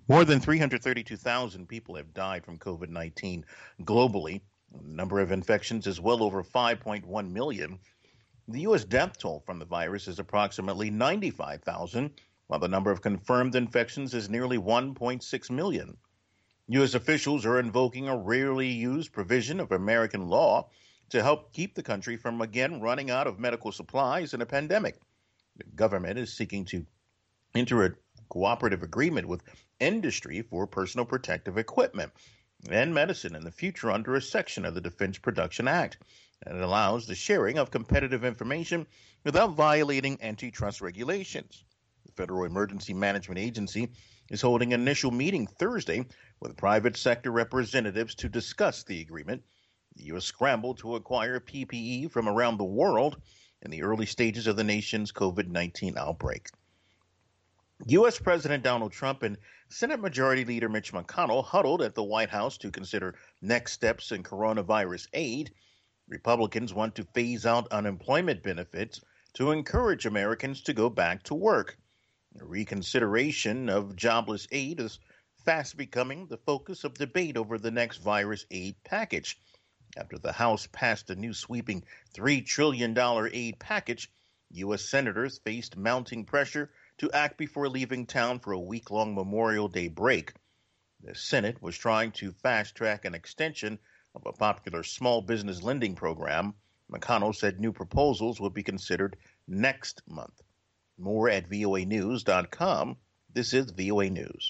More than 332,000 people have died from COVID 19 globally. The number of infections is well over 5.1 million. The U.S. death toll from the virus is approximately 95,000, while the number of confirmed infections is nearly 1.6 million. U.S. officials are invoking a rarely used provision of American law to help keep the country from again running out of medical supplies in a pandemic. The government is seeking to enter a cooperative agreement with industry for personal protective equipment and medicine in the future under a section of the Defense Production Act that allows the sharing of competitive information without violating antitrust regulations. The Federal Emergency Management Agency is holding an initial meeting Thursday with private sector representatives to discuss the agreement. The U.S. scrambled to acquire PPE from around the world in the early stages of the nation's COVID-19 outbreak. U.S. President Donald Trump and Senate Majority Leader Mitch McConnell huddled at the White House to consider next steps in coronavirus aid. Republicans want to phase out unemployment benefits to encourage Americans to go back to work. A reconsideration of jobless aid is fast becoming the focus of debate over the next virus aid package. After the House passed a new sweeping $3 trillion aid package, U.S. senators faced mounting pressure to act before leaving town for a week-long Memorial Day break. The Senate was trying to fast-track an extension of a popular small business lending program. McConnell said new proposals would be considered next month. More at voanews.com. This is VOA News.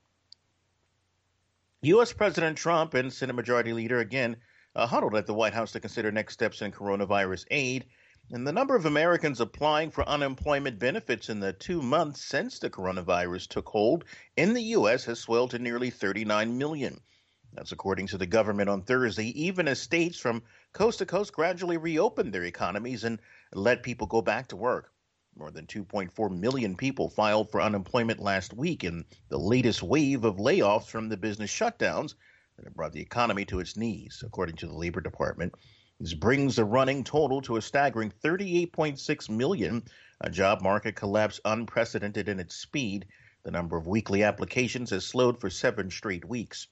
U.S. President Trump and Senate Majority Leader again huddled at the White House to consider next steps in coronavirus aid. And the number of Americans applying for unemployment benefits in the 2 months since the coronavirus took hold in the U.S. has swelled to nearly 39 million. That's according to the government on Thursday, even as states from coast to coast gradually reopened their economies and let people go back to work. More than 2.4 million people filed for unemployment last week in the latest wave of layoffs from the business shutdowns that have brought the economy to its knees, according to the Labor Department. This brings the running total to a staggering 38.6 million, a job market collapse unprecedented in its speed. The number of weekly applications has slowed for 7 straight weeks.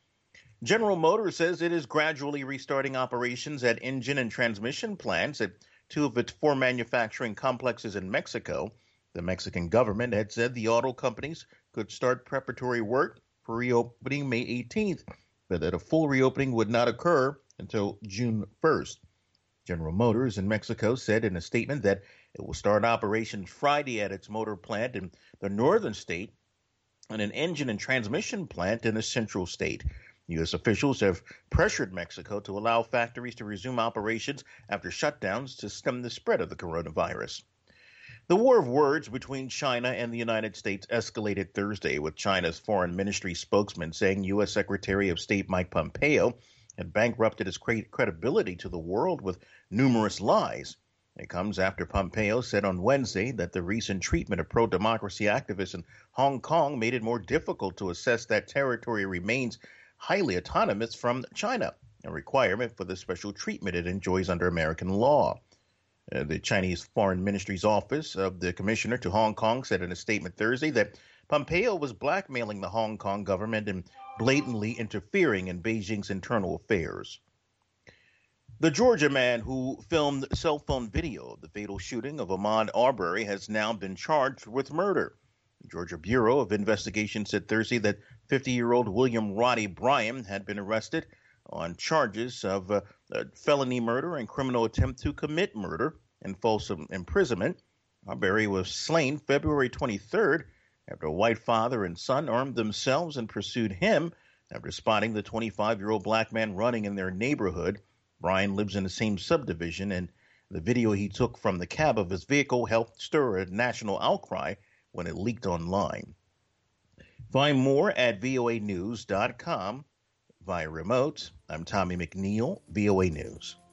General Motors says it is gradually restarting operations at engine and transmission plants at 2 of its 4 manufacturing complexes in Mexico. The Mexican government had said the auto companies could start preparatory work for reopening May 18th, but that a full reopening would not occur until June 1st. General Motors in Mexico said in a statement that it will start operations Friday at its motor plant in the northern state and an engine and transmission plant in the central state. U.S. officials have pressured Mexico to allow factories to resume operations after shutdowns to stem the spread of the coronavirus. The war of words between China and the United States escalated Thursday, with China's foreign ministry spokesman saying U.S. Secretary of State Mike Pompeo had bankrupted his credibility to the world with numerous lies. It comes after Pompeo said on Wednesday that the recent treatment of pro-democracy activists in Hong Kong made it more difficult to assess that territory remains highly autonomous from China, a requirement for the special treatment it enjoys under American law. The Chinese Foreign Ministry's office of the commissioner to Hong Kong said in a statement Thursday that Pompeo was blackmailing the Hong Kong government and blatantly interfering in Beijing's internal affairs. The Georgia man who filmed cell phone video of the fatal shooting of Ahmaud Arbery has now been charged with murder. The Georgia Bureau of Investigation said Thursday that 50-year-old William Roddy Bryan had been arrested on charges of felony murder and criminal attempt to commit murder and false imprisonment. Arbery was slain February 23rd after a white father and son armed themselves and pursued him after spotting the 25-year-old black man running in their neighborhood. Bryan lives in the same subdivision, and the video he took from the cab of his vehicle helped stir a national outcry when it leaked online. Find more at voanews.com. Via remote, I'm Tommy McNeil, VOA News.